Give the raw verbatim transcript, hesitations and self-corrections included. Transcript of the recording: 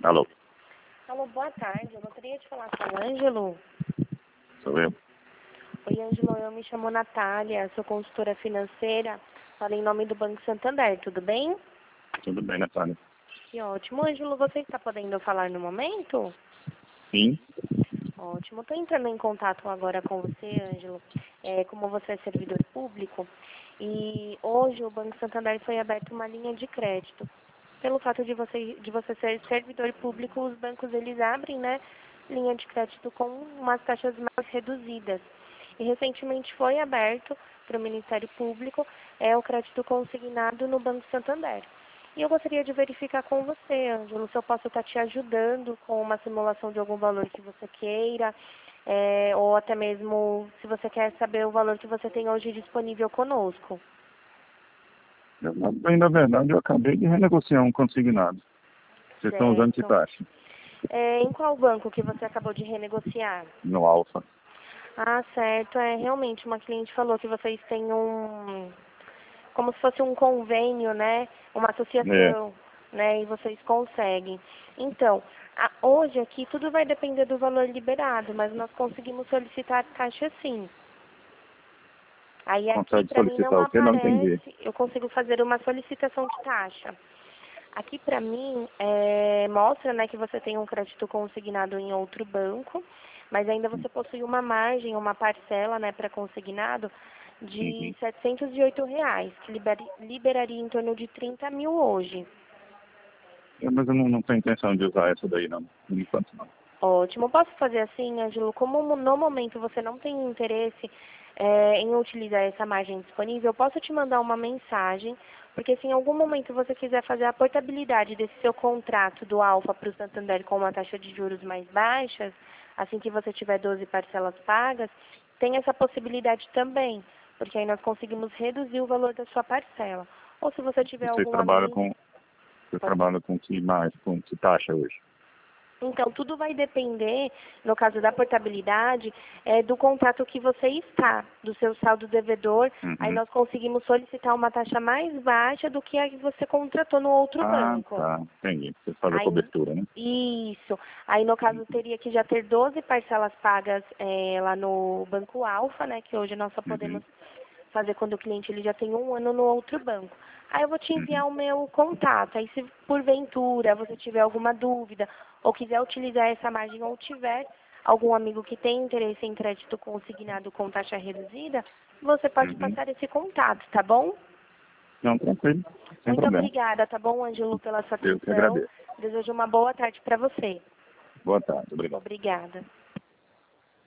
Alô, Alô, boa tarde. Eu gostaria de falar com o Ângelo. sou eu. Oi, Ângelo. Eu me chamo Natália, sou consultora financeira. Falo em nome do Banco Santander, tudo bem? Tudo bem, Natália? Que ótimo. Ângelo, você está podendo falar no momento? Sim. Ótimo. Estou entrando em contato agora com você, Ângelo. É, como você é servidor público, e hoje o Banco Santander foi aberto uma linha de crédito. Pelo fato de você, de você ser servidor público, os bancos eles abrem, né, linha de crédito com umas taxas mais reduzidas. E recentemente foi aberto para o Ministério Público é o crédito consignado no Banco Santander. E eu gostaria de verificar com você, Ângelo, se eu posso estar te ajudando com uma simulação de algum valor que você queira, é, ou até mesmo se você quer saber o valor que você tem hoje disponível conosco. Eu, bem, na verdade, eu acabei de renegociar um consignado. Vocês estão usando que Certo. taxa? É, em qual banco que você acabou de renegociar? No Alfa. Ah, certo. É, realmente, uma cliente falou que vocês têm um, como se fosse um convênio, né? Uma É. associação, né? E vocês conseguem. Então, a- hoje aqui tudo vai depender do valor liberado, mas nós conseguimos solicitar taxa sim. Aí aqui Consegue para mim solicitar não o quê? Não entendi. aparece, eu consigo fazer uma solicitação de taxa. Aqui para mim é, mostra, né, que você tem um crédito consignado em outro banco, mas ainda você possui uma margem, uma parcela, né, para consignado de Uhum. setecentos e oito reais, que liberi- liberaria em torno de trinta mil hoje. É, mas eu não, não tenho intenção de usar essa daí, não. Por enquanto, não. Ótimo. Posso fazer assim, Ângelo? Como no momento você não tem interesse é, em utilizar essa margem disponível, eu posso te mandar uma mensagem, porque se em algum momento você quiser fazer a portabilidade desse seu contrato do Alfa para o Santander com uma taxa de juros mais baixas, assim que você tiver doze parcelas pagas, tem essa possibilidade também, porque aí nós conseguimos reduzir o valor da sua parcela. Ou se você tiver Vocês algum trabalham amigo... com, vocês Pode trabalham com que mais, com que taxa hoje? Então, tudo vai depender, no caso da portabilidade, é, do contrato que você está, do seu saldo devedor. Aí Uhum. nós conseguimos solicitar uma taxa mais baixa do que a que você contratou no outro Ah, banco. tá. Entendi. Vocês fazem a Aí, cobertura, né? isso. Aí, no caso, teria que já ter doze parcelas pagas é, lá no Banco Alfa, né, que hoje nós só Uhum. podemos fazer quando o cliente ele já tem um ano no outro banco. Aí eu vou te Uhum. enviar o meu contato. Aí se porventura você tiver alguma dúvida ou quiser utilizar essa margem ou tiver algum amigo que tem interesse em crédito consignado com taxa reduzida, você pode Uhum. passar esse contato, tá bom? Não, tranquilo. Sem Muito problema. obrigada, tá bom, Ângelo, pela sua Eu que atenção. agradeço. Desejo uma boa tarde para você. Boa tarde. Obrigado. Obrigada.